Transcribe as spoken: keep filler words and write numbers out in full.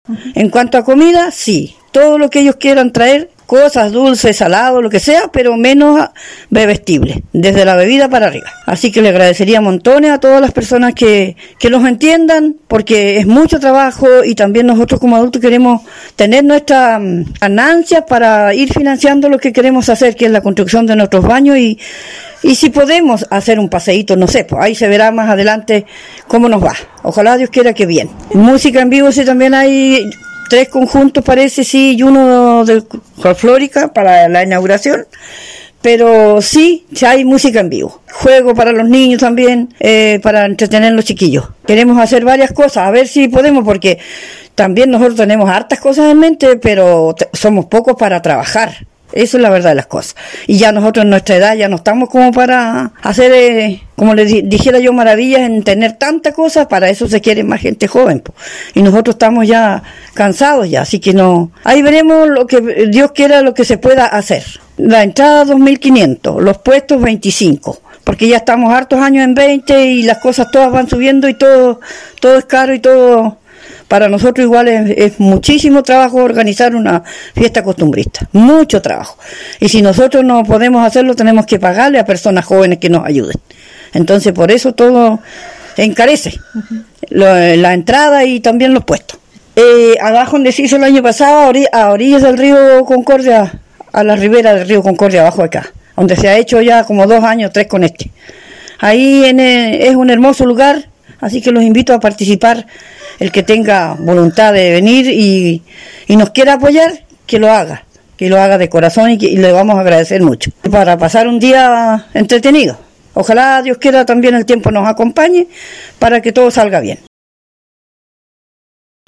En cuanto a comida, sí, todo lo que ellos quieran traer, cosas dulces, salados, lo que sea, pero menos bebestible, desde la bebida para arriba. Así que le agradecería montones a todas las personas que, que nos entiendan, porque es mucho trabajo y también nosotros como adultos queremos tener nuestras ganancias para ir financiando lo que queremos hacer, que es la construcción de nuestros baños y Y si podemos hacer un paseíto, no sé, pues ahí se verá más adelante cómo nos va. Ojalá Dios quiera que bien. Música en vivo, sí, también hay tres conjuntos, parece, sí, y uno de folclórica para la inauguración. Pero sí, sí hay música en vivo. Juego para los niños también, eh, para entretener a los chiquillos. Queremos hacer varias cosas, a ver si podemos, porque también nosotros tenemos hartas cosas en mente, pero te, somos pocos para trabajar. Eso es la verdad de las cosas. Y ya nosotros en nuestra edad ya no estamos como para hacer, eh, como les dijera yo, maravillas en tener tantas cosas. Para eso se quiere más gente joven, po. Y nosotros estamos ya cansados ya, así que no. Ahí veremos lo que Dios quiera, lo que se pueda hacer. La entrada dos mil quinientos, los puestos veinticinco, porque ya estamos hartos años en veinte y las cosas todas van subiendo y todo, todo es caro y todo. Para nosotros igual es, es muchísimo trabajo organizar una fiesta costumbrista, mucho trabajo. Y si nosotros no podemos hacerlo, tenemos que pagarle a personas jóvenes que nos ayuden. Entonces por eso todo encarece, uh-huh. Lo, la entrada y también los puestos. Eh, abajo donde se hizo el año pasado, a, ori- a orillas del río Concordia, a la ribera del río Concordia, abajo de acá, donde se ha hecho ya como dos años, tres con este. Ahí en el, es un hermoso lugar, así que los invito a participar. El que tenga voluntad de venir y, y nos quiera apoyar, que lo haga, que lo haga de corazón y, que, y le vamos a agradecer mucho. Para pasar un día entretenido. Ojalá Dios quiera también el tiempo nos acompañe para que todo salga bien.